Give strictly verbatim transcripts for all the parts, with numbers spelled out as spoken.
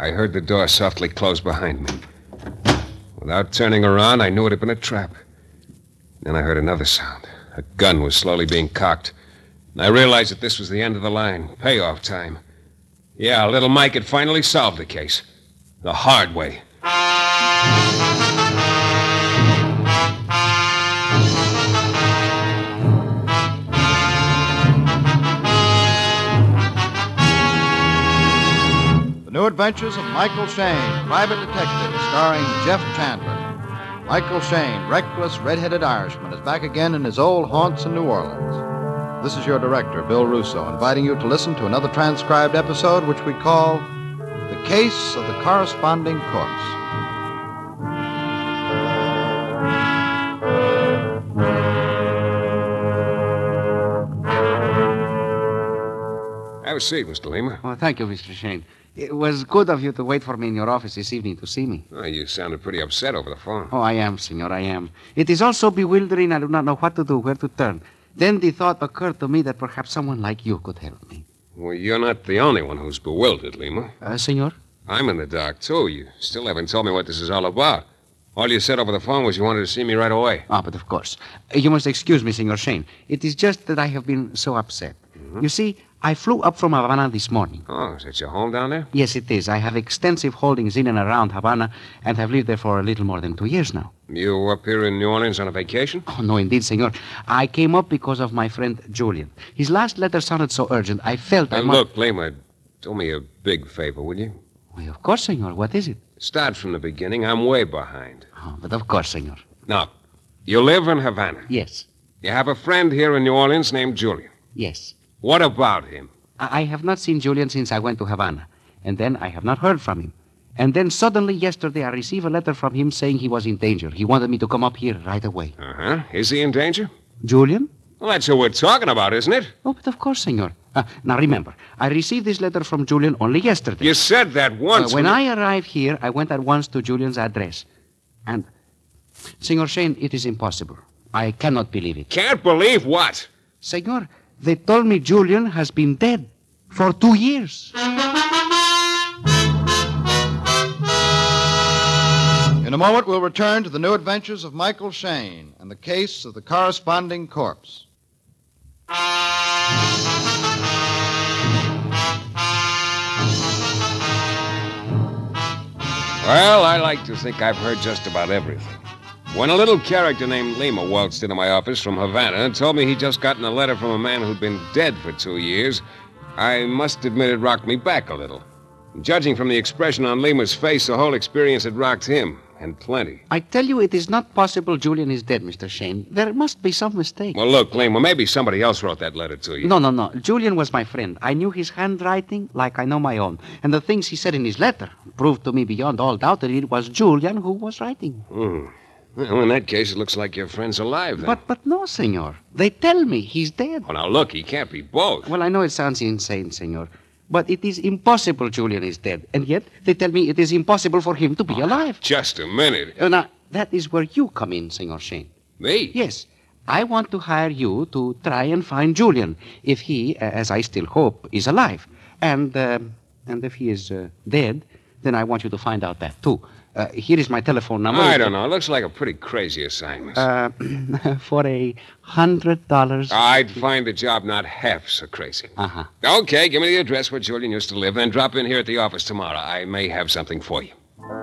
I heard the door softly close behind me. Without turning around, I knew it had been a trap. Then I heard another sound. A gun was slowly being cocked. And I realized that this was the end of the line. Payoff time. Yeah, little Mike had finally solved the case. The hard way. The New Adventures of Michael Shayne, Private Detective, starring Jeff Chandler. Michael Shayne, reckless, red-headed Irishman, is back again in his old haunts in New Orleans. This is your director, Bill Russo, inviting you to listen to another transcribed episode which we call The Case of the Corresponding Corpse. Have a seat, Mister Lima. Oh, thank you, Mister Shayne. It was good of you to wait for me in your office this evening to see me. Oh, you sounded pretty upset over the phone. Oh, I am, senor, I am. It is all so bewildering, I do not know what to do, where to turn. Then the thought occurred to me that perhaps someone like you could help me. Well, you're not the only one who's bewildered, Lima. Uh, senor? I'm in the dark, too. You still haven't told me what this is all about. All you said over the phone was you wanted to see me right away. Ah, but of course. Uh, you must excuse me, Senor Shayne. It is just that I have been so upset. Mm-hmm. You see, I flew up from Havana this morning. Oh, is that your home down there? Yes, it is. I have extensive holdings in and around Havana and have lived there for a little more than two years now. You up here in New Orleans on a vacation? Oh, no, indeed, senor. I came up because of my friend Julian. His last letter sounded so urgent, I felt I Now, must... look, Lima, do me a big favor, will you? Well, of course, senor. What is it? Start from the beginning. I'm way behind. Oh, but of course, senor. Now, you live in Havana. Yes. You have a friend here in New Orleans named Julian. Yes. What about him? I, I have not seen Julian since I went to Havana. And then I have not heard from him. And then suddenly yesterday I received a letter from him saying he was in danger. He wanted me to come up here right away. Uh-huh. Is he in danger? Julian? Well, that's who we're talking about, isn't it? Oh, but of course, senor. Uh, now, remember, I received this letter from Julian only yesterday. You said that once. Uh, when I arrived here, I went at once to Julian's address. And, Senor Shayne, it is impossible. I cannot believe it. Can't believe what? Senor, they told me Julian has been dead for two years. In a moment, we'll return to the New Adventures of Michael Shayne and the case of the corresponding corpse. Well, I like to think I've heard just about everything. When a little character named Lima waltzed into my office from Havana and told me he'd just gotten a letter from a man who'd been dead for two years, I must admit it rocked me back a little. Judging from the expression on Lima's face, the whole experience had rocked him, and plenty. I tell you, it is not possible Julian is dead, Mister Shayne. There must be some mistake. Well, look, Lima, maybe somebody else wrote that letter to you. No, no, no. Julian was my friend. I knew his handwriting like I know my own. And the things he said in his letter proved to me beyond all doubt that it was Julian who was writing. Hmm. Well, in that case, it looks like your friend's alive, then. But, but no, senor. They tell me he's dead. Well, now, look, he can't be both. Well, I know it sounds insane, senor. But it is impossible Julian is dead. And yet, they tell me it is impossible for him to be alive. Just a minute. Uh, now, that is where you come in, Senor Shayne. Me? Yes. I want to hire you to try and find Julian, if he, as I still hope, is alive. And, uh, and if he is uh, dead, then I want you to find out that, too. Uh, here is my telephone number. I don't know. It looks like a pretty crazy assignment. Uh, for a hundred dollars. I'd find the job not half so crazy. Uh-huh. Okay, give me the address where Julian used to live, then drop in here at the office tomorrow. I may have something for you.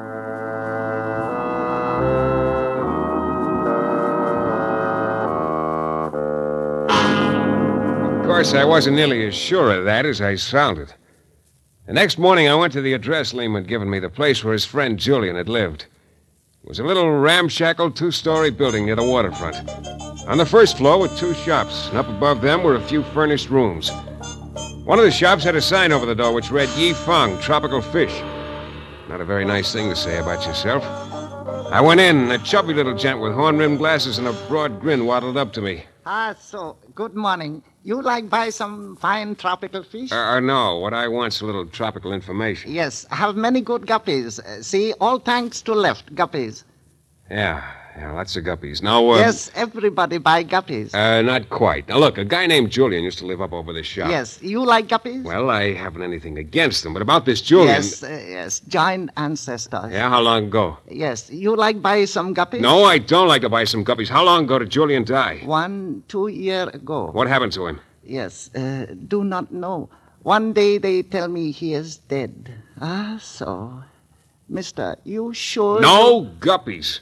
Of course, I wasn't nearly as sure of that as I sounded. The next morning, I went to the address Lima had given me, the place where his friend Julian had lived. It was a little ramshackle two-story building near the waterfront. On the first floor were two shops, and up above them were a few furnished rooms. One of the shops had a sign over the door which read, Yi Fong, Tropical Fish. Not a very nice thing to say about yourself. I went in, and a chubby little gent with horn-rimmed glasses and a broad grin waddled up to me. Ah, so, good morning. You like buy some fine tropical fish? Uh, uh, no, what I want's a little tropical information. Yes, have many good guppies. Uh, see, all tanks to left, guppies. Yeah, Yeah, lots of guppies. Now, uh... Yes, everybody buy guppies. Uh, not quite. Now, look, a guy named Julian used to live up over the shop. Yes, you like guppies? Well, I haven't anything against them, but about this Julian... Yes, uh, yes, giant ancestors. Yeah, how long ago? Yes, you like buy some guppies? No, I don't like to buy some guppies. How long ago did Julian die? One, two year ago. What happened to him? Yes, uh, do not know. One day they tell me he is dead. Ah, so. Mister, you sure? No guppies.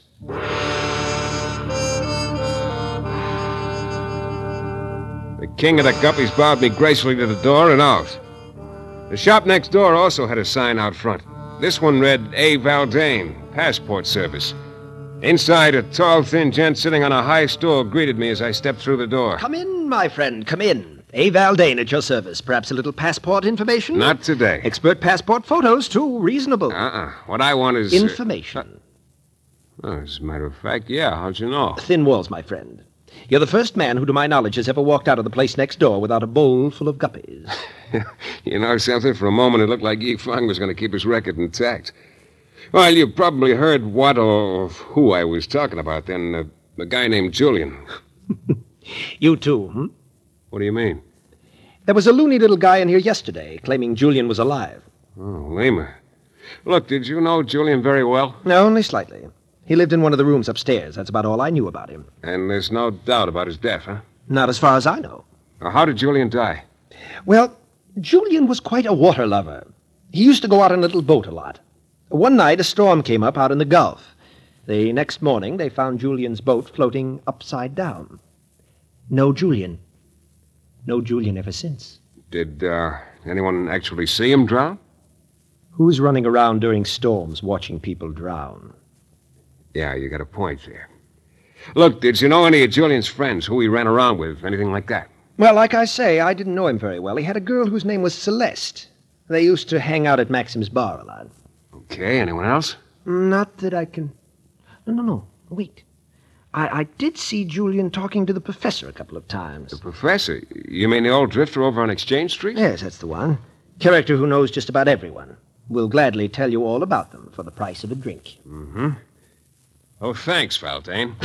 The king of the guppies bowed me gracefully to the door and out. The shop next door also had a sign out front. This one read A. Valdane, passport service. Inside, a tall, thin gent sitting on a high stool greeted me as I stepped through the door. Come in, my friend, come in. A. Valdane at your service. Perhaps a little passport information? Not today. Expert passport photos, too. Reasonable. Uh-uh. What I want is... Information. Uh, oh, as a matter of fact, yeah. How'd you know? Thin walls, my friend. You're the first man who, to my knowledge, has ever walked out of the place next door without a bowl full of guppies. You know something? For a moment, it looked like Yi Feng was going to keep his record intact. Well, you probably heard what or who I was talking about then. Uh, a guy named Julian. You too, hmm? What do you mean? There was a loony little guy in here yesterday claiming Julian was alive. Oh, Lima. Look, did you know Julian very well? No, only slightly. He lived in one of the rooms upstairs. That's about all I knew about him. And there's no doubt about his death, huh? Not as far as I know. Now, how did Julian die? Well, Julian was quite a water lover. He used to go out on a little boat a lot. One night, a storm came up out in the Gulf. The next morning, they found Julian's boat floating upside down. No Julian. No Julian ever since. Did uh, anyone actually see him drown? Who's running around during storms watching people drown? Yeah, you got a point there. Look, did you know any of Julian's friends, who he ran around with, anything like that? Well, like I say, I didn't know him very well. He had a girl whose name was Celeste. They used to hang out at Maxim's bar a lot. Okay, anyone else? Not that I can... No, no, no. Wait. I, I did see Julian talking to the professor a couple of times. The professor? You mean the old drifter over on Exchange Street? Yes, that's the one. Character who knows just about everyone. Will gladly tell you all about them for the price of a drink. Mm-hmm. Oh, thanks, Valdane.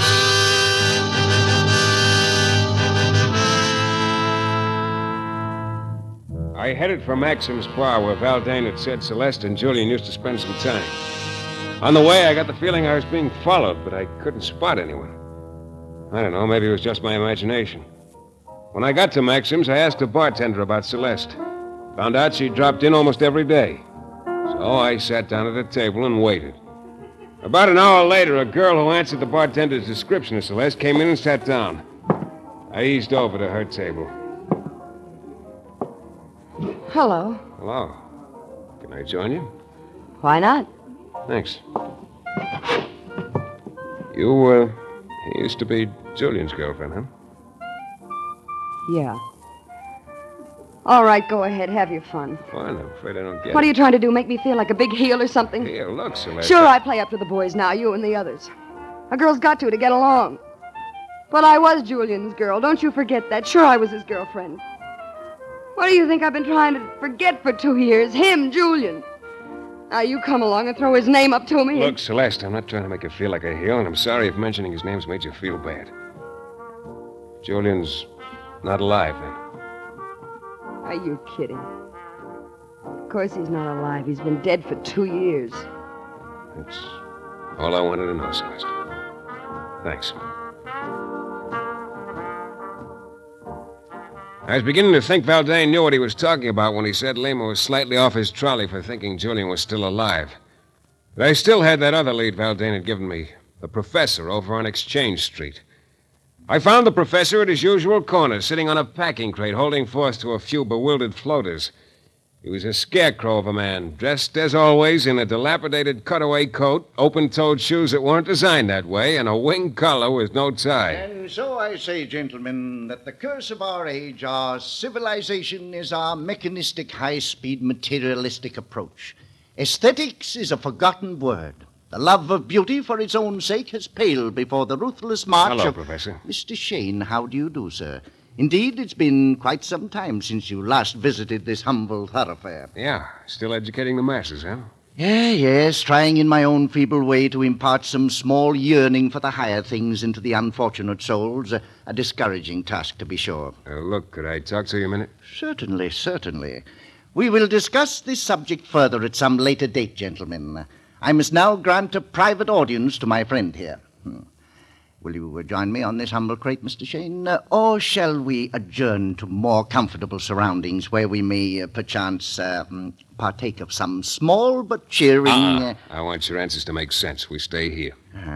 I headed for Maxim's bar where Valdane had said Celeste and Julian used to spend some time. On the way, I got the feeling I was being followed, but I couldn't spot anyone. I don't know, maybe it was just my imagination. When I got to Maxim's, I asked a bartender about Celeste. Found out she dropped in almost every day. So I sat down at a table and waited. About an hour later, a girl who answered the bartender's description of Celeste came in and sat down. I eased over to her table. Hello. Hello. Can I join you? Why not? Thanks. You, uh, used to be Julian's girlfriend, huh? Yeah. All right, go ahead. Have your fun. Fun? I'm afraid I don't get What it. are you trying to do? Make me feel like a big heel or something? Here, look, Celeste. Sure, I play up to the boys now, you and the others. A girl's got to to get along. But I was Julian's girl. Don't you forget that. Sure, I was his girlfriend. What do you think I've been trying to forget for two years? Him, Julian. Now, you come along and throw his name up to me. Look, Celeste, I'm not trying to make you feel like a heel, and I'm sorry if mentioning his name's made you feel bad. Julian's not alive, then. Are you kidding? Of course he's not alive. He's been dead for two years. That's all I wanted to know, Celeste. Thanks. I was beginning to think Valdane knew what he was talking about when he said Lima was slightly off his trolley for thinking Julian was still alive. But I still had that other lead Valdane had given me, the professor over on Exchange Street. I found the professor at his usual corner, sitting on a packing crate, holding forth to a few bewildered floaters. He was a scarecrow of a man, dressed, as always, in a dilapidated cutaway coat, open-toed shoes that weren't designed that way, and a wing collar with no tie. And so I say, gentlemen, that the curse of our age, our civilization, is our mechanistic, high-speed, materialistic approach. Aesthetics is a forgotten word. The love of beauty for its own sake has paled before the ruthless march Hello, of... Professor. Mister Shane, how do you do, sir? Indeed, it's been quite some time since you last visited this humble thoroughfare. Yeah, still educating the masses, huh? Yeah, yes, trying in my own feeble way to impart some small yearning for the higher things into the unfortunate souls. A, a discouraging task, to be sure. Uh, look, could I talk to you a minute? Certainly, certainly. We will discuss this subject further at some later date, gentlemen. I must now grant a private audience to my friend here. Hmm. Will you uh, join me on this humble crate, Mister Shane? Uh, or shall we adjourn to more comfortable surroundings where we may, uh, perchance, uh, mm, partake of some small but cheering... Uh-uh. Uh, I want your answers to make sense. We stay here.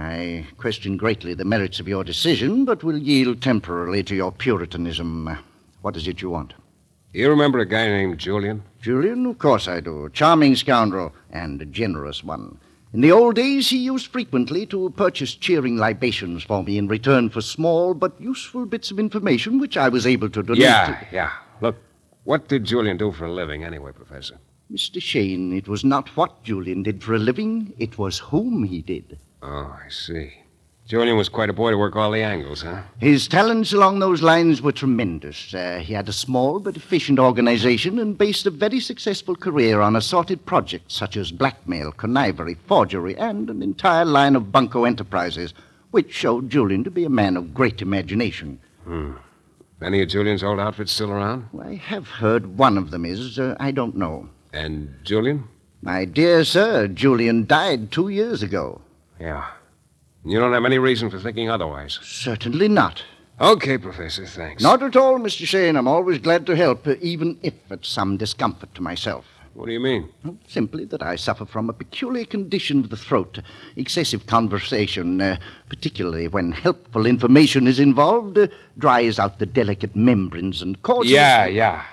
I question greatly the merits of your decision, but will yield temporarily to your puritanism. Uh, What is it you want? You remember a guy named Julian? Julian? Of course I do. Charming scoundrel, and a generous one. In the old days, he used frequently to purchase cheering libations for me in return for small but useful bits of information which I was able to donate Yeah, to... yeah. Look, what did Julian do for a living anyway, Professor? Mister Shane, it was not what Julian did for a living, it was whom he did. Oh, I see. Julian was quite a boy to work all the angles, huh? His talents along those lines were tremendous. Uh, he had a small but efficient organization and based a very successful career on assorted projects such as blackmail, connivery, forgery, and an entire line of bunco enterprises, which showed Julian to be a man of great imagination. Hmm. Any of Julian's old outfits still around? I have heard one of them is. Uh, I don't know. And Julian? My dear sir, Julian died two years ago. Yeah. You don't have any reason for thinking otherwise. Certainly not. Okay, Professor, thanks. Not at all, Mister Shane. I'm always glad to help, uh, even if at some discomfort to myself. What do you mean? Simply that I suffer from a peculiar condition of the throat. Excessive conversation, uh, particularly when helpful information is involved, uh, dries out the delicate membranes and causes... Yeah, yeah.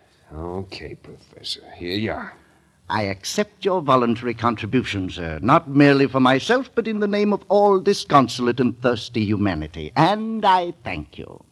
Okay, Professor. Here you are. I accept your voluntary contribution, sir, not merely for myself, but in the name of all disconsolate and thirsty humanity. And I thank you.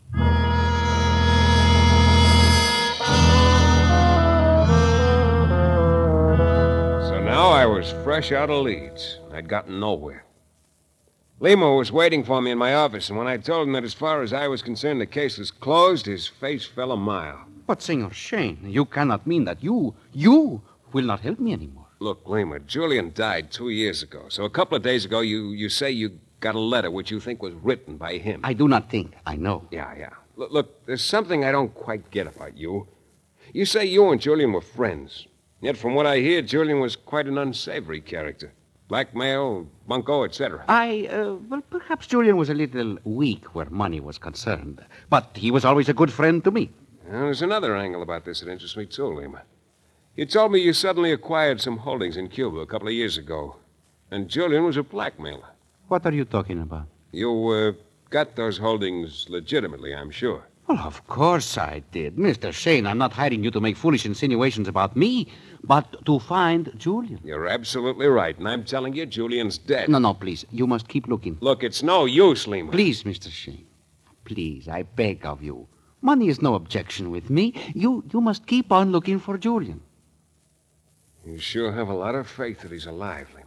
So now I was fresh out of Leeds. I'd gotten nowhere. Lima was waiting for me in my office, and when I told him that as far as I was concerned the case was closed, his face fell a mile. But, Senor Shane, you cannot mean that you, you will not help me anymore. Look, Lima, Julian died two years ago. So a couple of days ago, you, you say you got a letter which you think was written by him. I do not think. I know. Yeah, yeah. Look, look, there's something I don't quite get about you. You say you and Julian were friends. Yet from what I hear, Julian was quite an unsavory character. Blackmail, bunco, et cetera. I, uh, well, perhaps Julian was a little weak where money was concerned. But he was always a good friend to me. Now, there's another angle about this that interests me, too, Lima. You told me you suddenly acquired some holdings in Cuba a couple of years ago. And Julian was a blackmailer. What are you talking about? You, uh, got those holdings legitimately, I'm sure. Well, of course I did. Mister Shane, I'm not hiring you to make foolish insinuations about me, but to find Julian. You're absolutely right, and I'm telling you, Julian's dead. No, no, please. You must keep looking. Look, it's no use, Lima. Please, Mister Shane. Please, I beg of you. Money is no objection with me. You, you must keep on looking for Julian. You sure have a lot of faith that he's alive, Lima.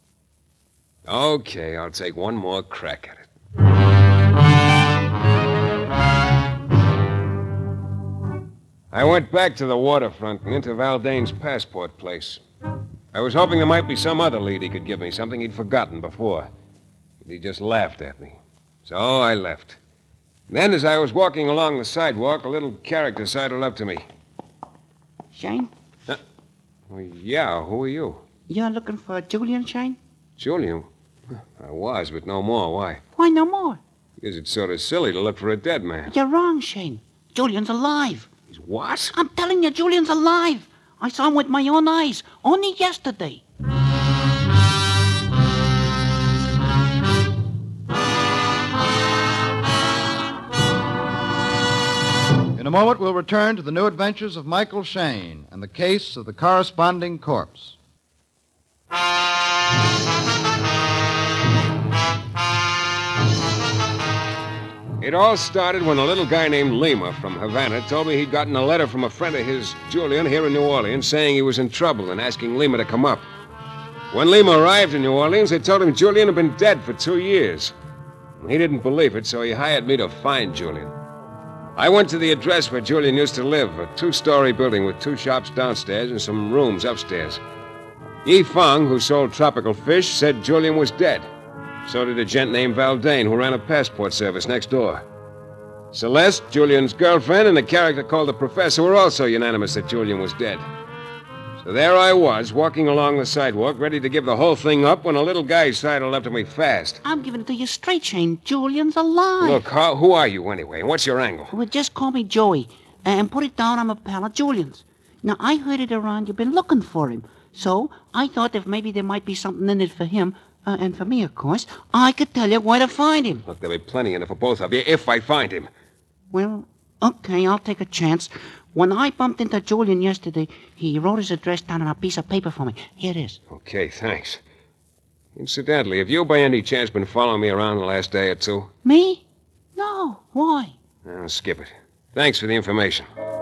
Okay, I'll take one more crack at it. I went back to the waterfront and into Valdane's passport place. I was hoping there might be some other lead he could give me, something he'd forgotten before. But he just laughed at me. So I left. Then, as I was walking along the sidewalk, a little character sidled up to me. Shane? Well, yeah, who are you? You're looking for Julian, Shane? Julian? I was, but no more. Why? Why no more? Because it's sort of silly to look for a dead man. You're wrong, Shane. Julian's alive. He's what? I'm telling you, Julian's alive. I saw him with my own eyes, only yesterday. In a moment, we'll return to the new adventures of Michael Shane and the case of the corresponding corpse. It all started when a little guy named Lima from Havana told me he'd gotten a letter from a friend of his, Julian, here in New Orleans, saying he was in trouble and asking Lima to come up. When Lima arrived in New Orleans, they told him Julian had been dead for two years. He didn't believe it, so he hired me to find Julian. I went to the address where Julian used to live, a two-story building with two shops downstairs and some rooms upstairs. Yi Fang, who sold tropical fish, said Julian was dead. So did a gent named Valdane, who ran a passport service next door. Celeste, Julian's girlfriend, and a character called the Professor were also unanimous that Julian was dead. So there I was, walking along the sidewalk, ready to give the whole thing up, when a little guy sidled up to me fast. I'm giving it to you straight, Shane. Julian's alive. Look, how, who are you anyway, and what's your angle? Well, just call me Joey, and put it down I'm a pal of Julian's. Now, I heard it around you've been looking for him, so I thought if maybe there might be something in it for him, uh, and for me, of course, I could tell you where to find him. Look, there'll be plenty in it for both of you, if I find him. Well, okay, I'll take a chance. When I bumped into Julian yesterday, he wrote his address down on a piece of paper for me. Here it is. Okay, thanks. Incidentally, have you by any chance been following me around the last day or two? Me? No. Why? Oh, skip it. Thanks for the information.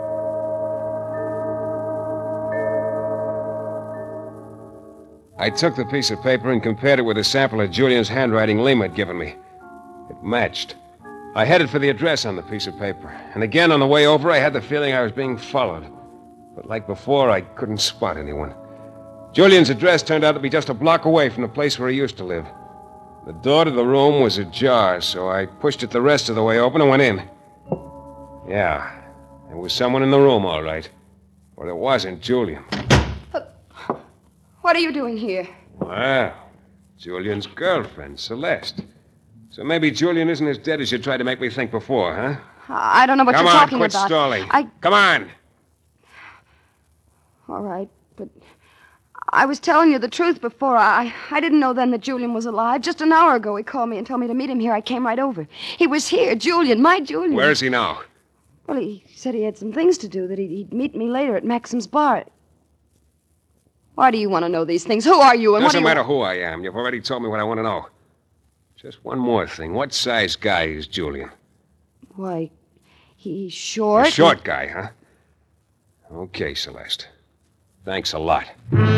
I took the piece of paper and compared it with a sample of Julian's handwriting Lima had given me. It matched. I headed for the address on the piece of paper. And again, on the way over, I had the feeling I was being followed. But like before, I couldn't spot anyone. Julian's address turned out to be just a block away from the place where he used to live. The door to the room was ajar, so I pushed it the rest of the way open and went in. Yeah, there was someone in the room, all right. But it wasn't Julian. What are you doing here? Well, Julian's girlfriend, Celeste. So maybe Julian isn't as dead as you tried to make me think before, huh? I don't know what Come you're on, talking quit about. stalling. I... Come on. All right, but I was telling you the truth before. I I didn't know then that Julian was alive. Just an hour ago, he called me and told me to meet him here. I came right over. He was here, Julian, my Julian. Where is he now? Well, he said he had some things to do, that he'd, he'd meet me later at Maxim's bar. Why do you want to know these things? Who are you and what do Doesn't you... matter who I am. You've already told me what I want to know. Just one more thing. What size guy is Julian? Why, he's short. A short guy, huh? Okay, Celeste. Thanks a lot.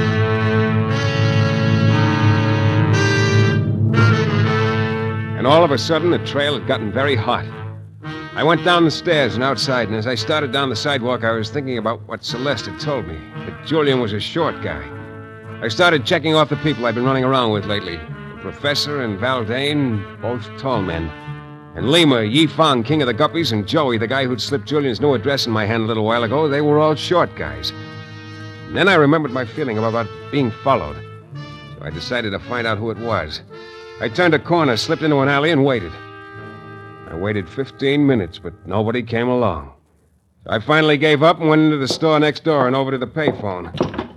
And all of a sudden, the trail had gotten very hot. I went down the stairs and outside, and as I started down the sidewalk, I was thinking about what Celeste had told me, that Julian was a short guy. I started checking off the people I'd been running around with lately. The Professor and Valdane, both tall men. And Lima, Yi Fang, King of the Guppies, and Joey, the guy who'd slipped Julian's new address in my hand a little while ago, they were all short guys. And then I remembered my feeling about being followed. So I decided to find out who it was. I turned a corner, slipped into an alley, and waited. I waited fifteen minutes, but nobody came along. So I finally gave up and went into the store next door and over to the payphone.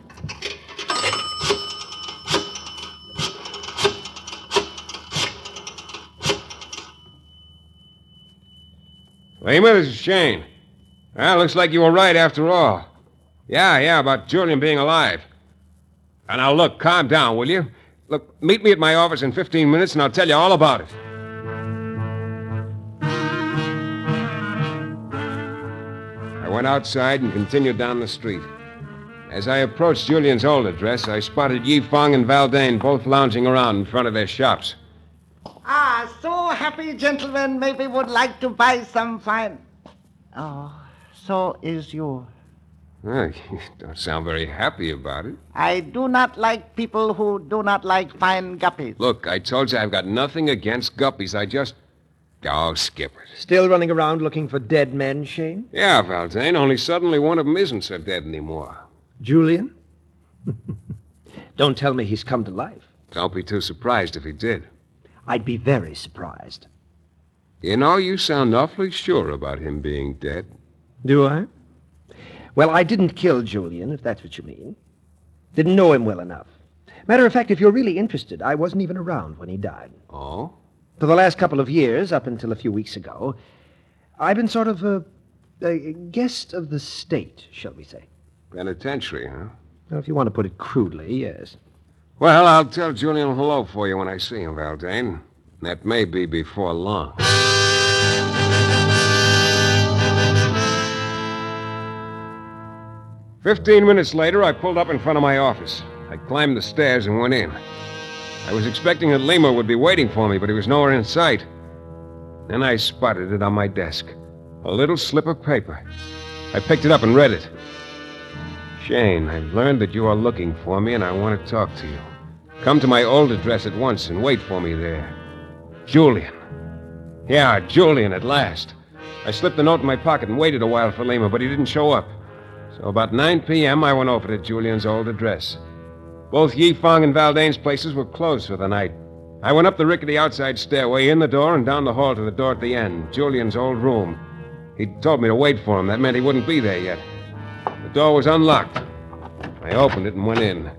Lima, this is Shane. Well, looks like you were right after all. Yeah, yeah, about Julian being alive. And now, look, calm down, will you? Look, meet me at my office in fifteen minutes and I'll tell you all about it. I went outside and continued down the street. As I approached Julian's old address, I spotted Yi Fang and Valdane both lounging around in front of their shops. Ah, so happy, gentlemen. Maybe would like to buy some fine. Oh, so is you. Well, you don't sound very happy about it. I do not like people who do not like fine guppies. Look, I told you I've got nothing against guppies. I just... Oh, skip it. Still running around looking for dead men, Shane? Yeah, Valdane, only suddenly one of them isn't so dead anymore. Julian? Don't tell me he's come to life. Don't be too surprised if he did. I'd be very surprised. You know, you sound awfully sure about him being dead. Do I? Well, I didn't kill Julian, if that's what you mean. Didn't know him well enough. Matter of fact, if you're really interested, I wasn't even around when he died. Oh? For the last couple of years, up until a few weeks ago, I've been sort of a, a guest of the state, shall we say. Penitentiary, huh? Well, if you want to put it crudely, yes. Well, I'll tell Julian hello for you when I see him, Valdane. That may be before long. Fifteen minutes later, I pulled up in front of my office. I climbed the stairs and went in. I was expecting that Lima would be waiting for me, but he was nowhere in sight. Then I spotted it on my desk. A little slip of paper. I picked it up and read it. Shane, I've learned that you are looking for me, and I want to talk to you. Come to my old address at once and wait for me there. Julian. Yeah, Julian at last. I slipped the note in my pocket and waited a while for Lima, but he didn't show up. So about nine p.m., I went over to Julian's old address. Both Yi Fong and Valdane's places were closed for the night. I went up the rickety outside stairway, in the door, and down the hall to the door at the end, Julian's old room. He told me to wait for him. That meant he wouldn't be there yet. The door was unlocked. I opened it and went in.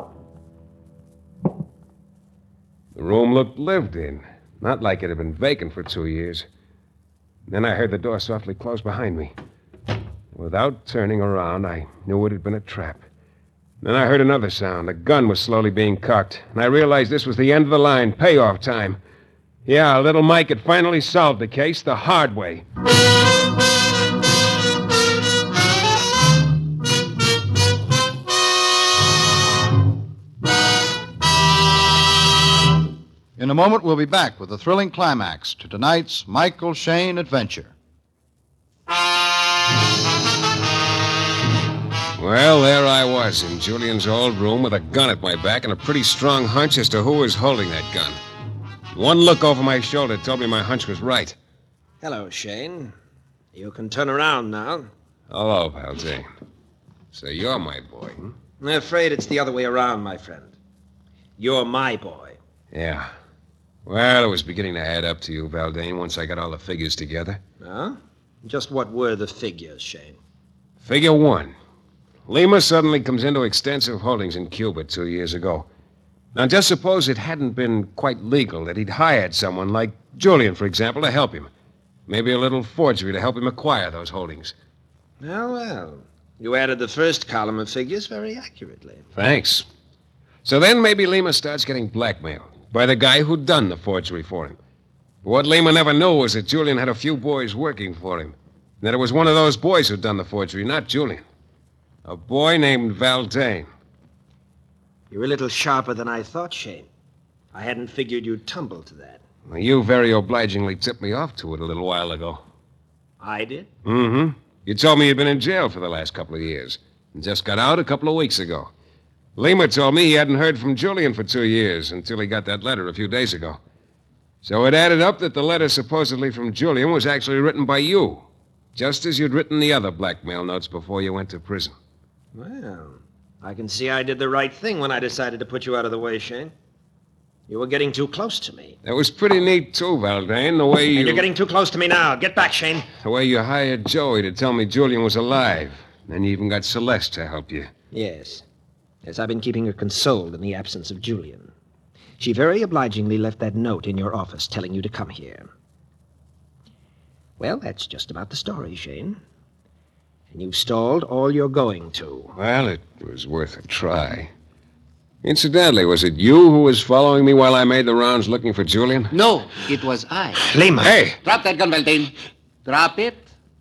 The room looked lived in, not like it had been vacant for two years. Then I heard the door softly close behind me. Without turning around, I knew it had been a trap. Then I heard another sound. A gun was slowly being cocked, and I realized this was the end of the line, payoff time. Yeah, little Mike had finally solved the case the hard way. In a moment, we'll be back with a thrilling climax to tonight's Michael Shayne adventure. Well, there I was in Julian's old room with a gun at my back and a pretty strong hunch as to who was holding that gun. One look over my shoulder told me my hunch was right. Hello, Shane. You can turn around now. Hello, Valdane. So you're my boy, hmm? I'm afraid it's the other way around, my friend. You're my boy. Yeah. Well, it was beginning to add up to you, Valdane, once I got all the figures together. Huh? Just what were the figures, Shane? Figure one. Lima suddenly comes into extensive holdings in Cuba two years ago. Now, just suppose it hadn't been quite legal, that he'd hired someone like Julian, for example, to help him. Maybe a little forgery to help him acquire those holdings. Well, well. You added the first column of figures very accurately. Thanks. So then maybe Lima starts getting blackmailed by the guy who'd done the forgery for him. But what Lima never knew was that Julian had a few boys working for him. And that it was one of those boys who'd done the forgery, not Julian. A boy named Valdane. You're a little sharper than I thought, Shane. I hadn't figured you'd tumble to that. Well, you very obligingly tipped me off to it a little while ago. I did? Mm-hmm. You told me you'd been in jail for the last couple of years and just got out a couple of weeks ago. Lima told me he hadn't heard from Julian for two years until he got that letter a few days ago. So it added up that the letter supposedly from Julian was actually written by you, just as you'd written the other blackmail notes before you went to prison. Well, I can see I did the right thing when I decided to put you out of the way, Shane. You were getting too close to me. That was pretty neat, too, Valdane, the way you... And you're getting too close to me now. Get back, Shane. The way you hired Joey to tell me Julian was alive. And you even got Celeste to help you. Yes. Yes, I've been keeping her consoled in the absence of Julian. She very obligingly left that note in your office telling you to come here. Well, that's just about the story, Shane. And you've stalled all you're going to. Well, it was worth a try. Incidentally, was it you who was following me while I made the rounds looking for Julian? No, it was I. Lima! Hey! Drop that gun, Valdane. Drop it.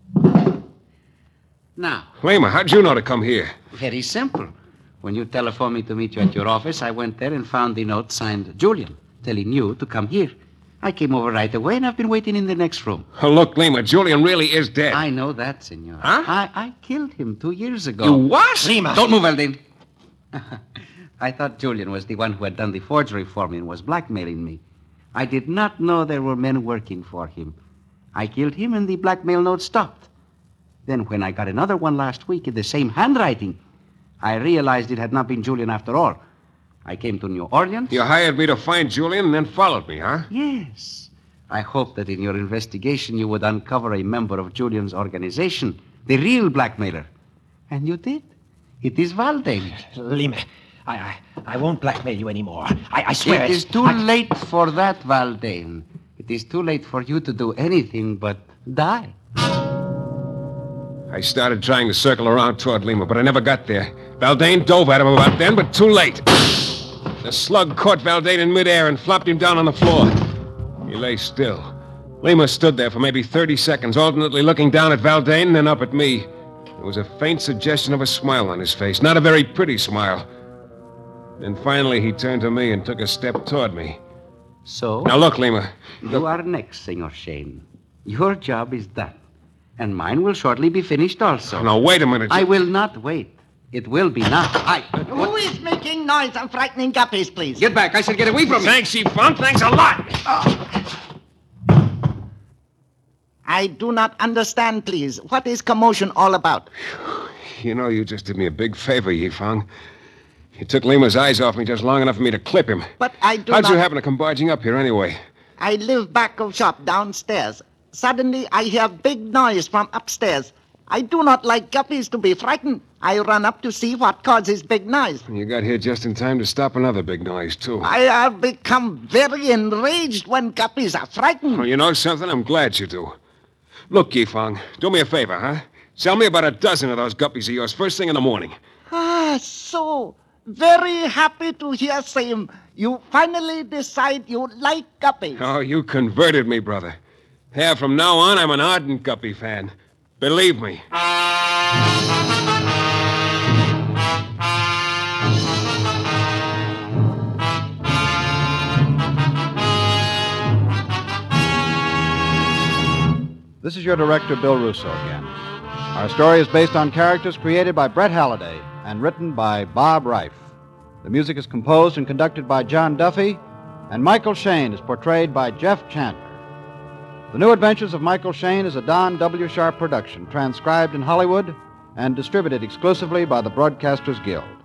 Now, Lima, how'd you know to come here? very simple. When you telephoned me to meet you at your office, I went there and found the note signed Julian, telling you to come here. I came over right away, and I've been waiting in the next room. Oh, look, Lima, Julian really is dead. I know that, senor. Huh? I, I killed him two years ago. You what? Lima! Don't move, Valdane. I thought Julian was the one who had done the forgery for me and was blackmailing me. I did not know there were men working for him. I killed him, and the blackmail note stopped. Then when I got another one last week in the same handwriting, I realized it had not been Julian after all. I came to New Orleans. You hired me to find Julian and then followed me, huh? Yes. I hoped that in your investigation you would uncover a member of Julian's organization, the real blackmailer. And you did. It is Valdane. Lima, I, I, I won't blackmail you anymore. I, I swear It it. is too I... late for that, Valdane. It is too late for you to do anything but die. I started trying to circle around toward Lima, but I never got there. Valdane dove at him about then, but too late. The slug caught Valdane in midair and flopped him down on the floor. He lay still. Lima stood there for maybe thirty seconds, alternately looking down at Valdane and then up at me. There was a faint suggestion of a smile on his face, not a very pretty smile. Then finally he turned to me and took a step toward me. So, Now look, Lima. you are next, Senor Shane. Your job is done. And mine will shortly be finished also. Now, wait a minute. I will not wait. It will be now. I. uh, Who what- is making noise and frightening guppies, please? Get back. I said get away from me. Thanks, Chief-Funk. Thanks a lot. I do not understand, please. What is commotion all about? You know, you just did me a big favor, Yifang. You took Lima's eyes off me just long enough for me to clip him. But I do How'd not... you happen to come barging up here anyway? I live back of shop downstairs. Suddenly, I hear big noise from upstairs. I do not like guppies to be frightened. I run up to see what causes big noise. You got here just in time to stop another big noise, too. I have become very enraged when guppies are frightened. Well, you know something? I'm glad you do. Look, Yifang, do me a favor, huh? Sell me about a dozen of those guppies of yours first thing in the morning. Ah, so very happy to hear same. You finally decide you like guppies. Oh, you converted me, brother. Yeah, from now on, I'm an ardent guppy fan. Believe me. This is your director, Bill Russo, again. Our story is based on characters created by Brett Halliday and written by Bob Reif. The music is composed and conducted by John Duffy, and Michael Shayne is portrayed by Jeff Chandler. The New Adventures of Michael Shayne is a Don W. Sharp production, transcribed in Hollywood and distributed exclusively by the Broadcasters Guild.